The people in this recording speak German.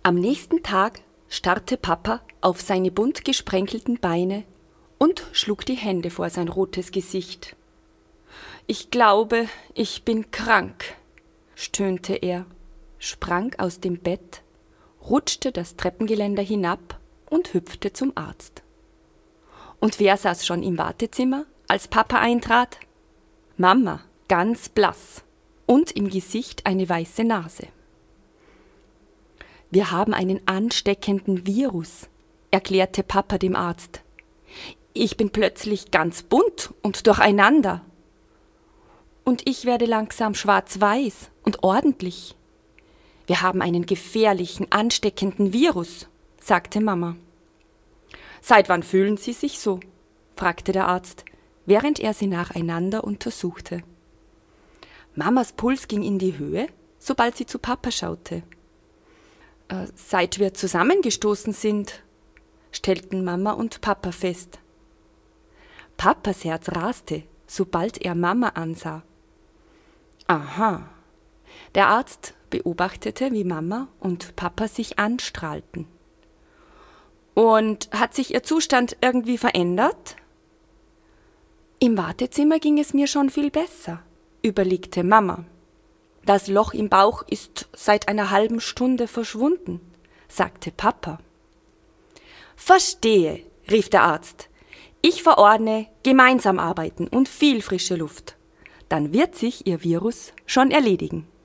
Am nächsten Tag starrte Papa auf seine bunt gesprenkelten Beine und schlug die Hände vor sein rotes Gesicht. »Ich glaube, ich bin krank«, stöhnte er, sprang aus dem Bett, rutschte das Treppengeländer hinab und hüpfte zum Arzt. Und wer saß schon im Wartezimmer, als Papa eintrat? Mama, ganz blass und im Gesicht eine weiße Nase. »Wir haben einen ansteckenden Virus«, erklärte Papa dem Arzt. »Ich bin plötzlich ganz bunt und durcheinander. Und ich werde langsam schwarz-weiß und ordentlich. Wir haben einen gefährlichen, ansteckenden Virus«, sagte Mama. »Seit wann fühlen Sie sich so?«, fragte der Arzt, während er sie nacheinander untersuchte. Mamas Puls ging in die Höhe, sobald sie zu Papa schaute. »Seit wir zusammengestoßen sind«, stellten Mama und Papa fest. Papas Herz raste, sobald er Mama ansah. Aha. Der Arzt beobachtete, wie Mama und Papa sich anstrahlten. »Und hat sich Ihr Zustand irgendwie verändert?« »Im Wartezimmer ging es mir schon viel besser«, überlegte Mama. »Das Loch im Bauch ist seit einer halben Stunde verschwunden«, sagte Papa. »Verstehe«, rief der Arzt. »Ich verordne gemeinsam arbeiten und viel frische Luft. Dann wird sich Ihr Virus schon erledigen.«